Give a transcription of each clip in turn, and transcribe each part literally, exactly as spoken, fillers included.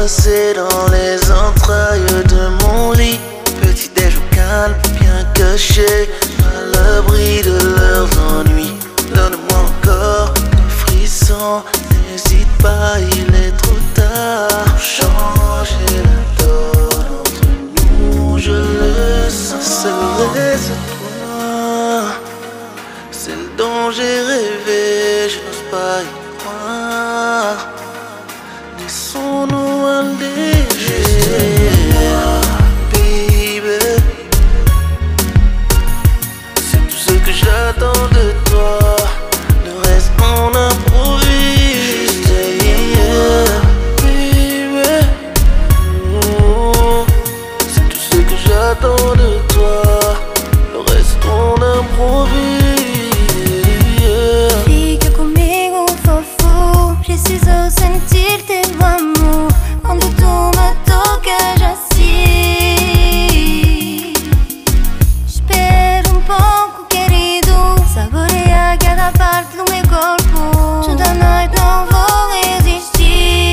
passer dans les entrailles de mon lit. Petit déj au calme, bien caché, à l'abri de leurs ennuis. Donne-moi encore des frissons, n'hésite pas, il est trop tard pour changer la donne entre nous, je le sens. C'est le reste-toi, celle dont j'ai rêvé, je n'ose pas y croire. Laissons-nous alléger, baby. C'est tout ce que j'attends de toi. Le reste on improvise, yeah, baby. Oh, c'est tout ce que j'attends de toi. Le reste on improvise. Fica comigo, fofo. Preciso sentir teu amor. Quando tu me tocas assim, espera um pouco, querido. Saboreia cada parte do meu corpo. Toda noite não vou resistir,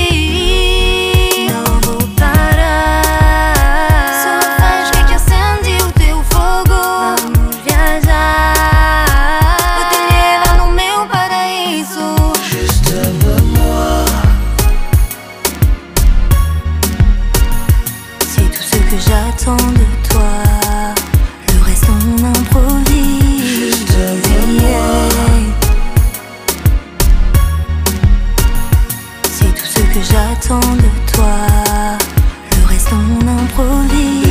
não vou parar. Só faz que acende o teu fogo. Vamos viajar, vou te levar no meu paraíso. Juste aime-moi. C'est tout ce que j'attends de toi. Le reste on improvise. Juste aime-moi. C'est tout ce que j'attends de toi. Le reste on improvise.